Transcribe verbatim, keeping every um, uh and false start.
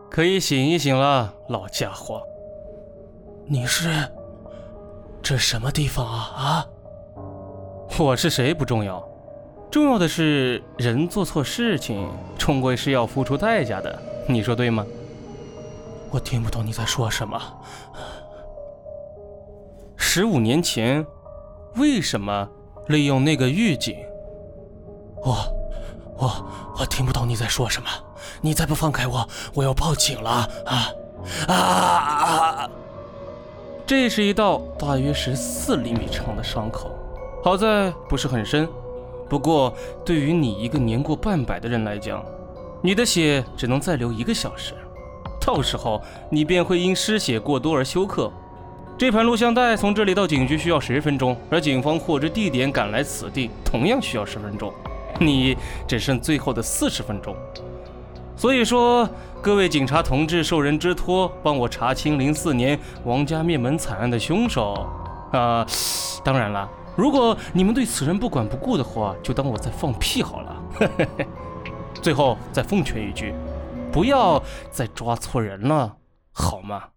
可以醒一醒了，老家伙。 你是？这什么地方啊？啊？ 我是谁不重要，重要的是人做错事情，终归是要付出代价的，你说对吗？ 我听不懂你在说什么。 十五年前，为什么利用那个狱警？ 我我我听不懂你在说什么，你再不放开我，我要报警了啊啊啊！ 这是一道大约十四厘米长的伤口，好在不是很深。不过对于你一个年过半百的人来讲，你的血只能再流一个小时，到时候你便会因失血过多而休克。这盘录像带从这里到警局需要十分钟，而警方获知地点赶来此地同样需要十分钟，你只剩最后的四十分钟。所以说，各位警察同志，受人之托，帮我查清零四年王家灭门惨案的凶手啊、呃！当然了，如果你们对此人不管不顾的话，就当我在放屁好了。最后再奉劝一句，不要再抓错人了，好吗？